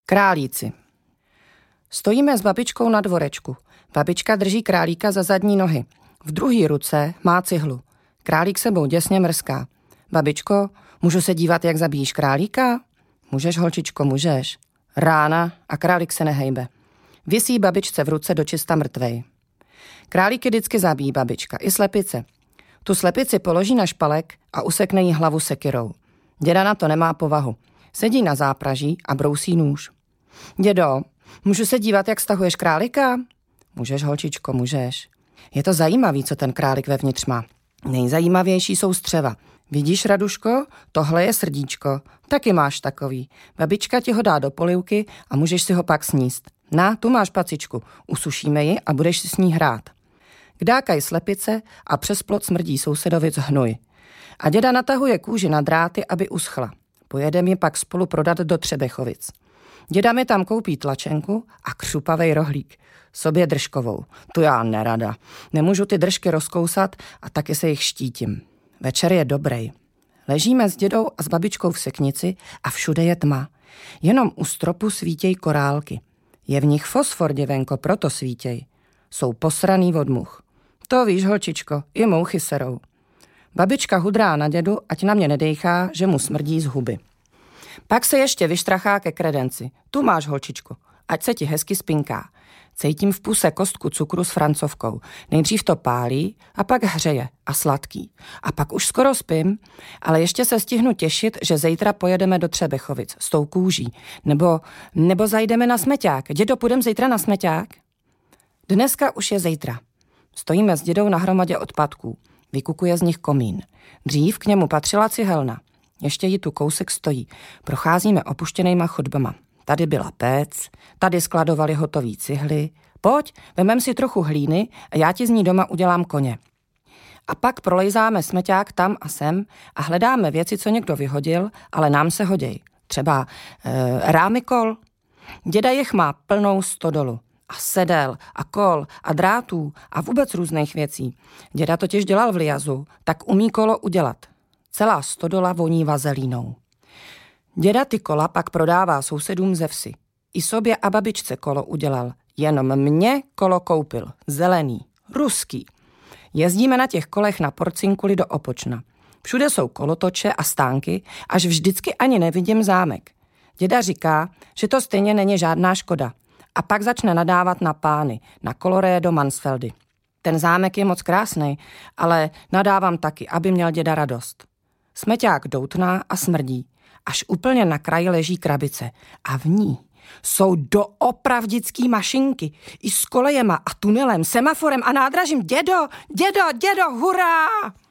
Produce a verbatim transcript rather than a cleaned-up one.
Králíci. Stojíme s babičkou na dvorečku. Babička drží králíka za zadní nohy. V druhé ruce má cihlu. Králík sebou děsně mrská. Babičko, můžu se dívat, jak zabíjíš králíka? Můžeš, holčičko, můžeš. Rána a králík se nehejbe. Visí babičce v ruce dočista mrtvej. Králíky vždycky zabíjí babička, i slepice. Tu slepici položí na špalek a usekne jí hlavu sekyrou. Děda na to nemá povahu. Sedí na zápraží a brousí nůž. Dědo, můžu se dívat, jak stahuješ králíka? Můžeš, holčičko, můžeš. Je to zajímavý, co ten králík vevnitř má. Nejzajímavější jsou střeva. Vidíš, Raduško, tohle je srdíčko. Taky máš takový. Babička ti ho dá do polivky a můžeš si ho pak sníst. Na, tu máš pacičku. Usušíme ji a budeš si s ní hrát. Kdákaj slepice a přes plot smrdí sousedovic hnoj. A děda natahuje kůži na dráty, aby uschla. Pojedem ji pak spolu prodat do Třebechovic. Děda mi tam koupí tlačenku a křupavej rohlík. Sobě držkovou. Tu já nerada. Nemůžu ty držky rozkousat a taky se jich štítím. Večer je dobrej. Ležíme s dědou a s babičkou v seknici a všude je tma. Jenom u stropu svítěj korálky. Je v nich fosfor, děvenko, proto svítěj. Jsou posraný od much. To víš, holčičko, i mouchy serou. Babička hudrá na dědu, ať na mě nedejchá, že mu smrdí z huby. Pak se ještě vyštrachá ke kredenci. Tu máš, holčičko, ať se ti hezky spinká. Cítím v puse kostku cukru s francovkou. Nejdřív to pálí a pak hřeje a sladký. A pak už skoro spím, ale ještě se stihnu těšit, že zítra pojedeme do Třebechovic s tou kůží. Nebo, nebo zajdeme na smeťák. Dědo, půjdem zítra na smeťák? Dneska už je zítra. Stojíme s dědou na hromadě odpadků. Vykukuje z nich komín. Dřív k němu patřila cihelna. Ještě jí tu kousek stojí. Procházíme opuštěnejma chodbama. Tady byla péc, tady skladovali hotový cihly. Pojď, vemem si trochu hlíny a já ti z ní doma udělám koně. A pak prolejzáme smeťák tam a sem a hledáme věci, co někdo vyhodil, ale nám se hoděj. Třeba e, rámy kol. Děda jich má plnou stodolu. A sedel, a kol, a drátů, a vůbec různých věcí. Děda totiž dělal v Liazu, tak umí kolo udělat. Celá stodola voní vazelínou. Děda ty kola pak prodává sousedům ze vsi. I sobě a babičce kolo udělal. Jenom mě kolo koupil. Zelený, ruský. Jezdíme na těch kolech na Porcinkuli do Opočna. Všude jsou kolotoče a stánky, až vždycky ani nevidím zámek. Děda říká, že to stejně není žádná škoda. A pak začne nadávat na pány, na Colorado Mansfeldy. Ten zámek je moc krásný, ale nadávám taky, aby měl děda radost. Smeťák doutná a smrdí. Až úplně na kraji leží krabice a v ní jsou doopravdický mašinky i s kolejema a tunelem, semaforem a nádražím. Dědo, dědo, dědo, hurá!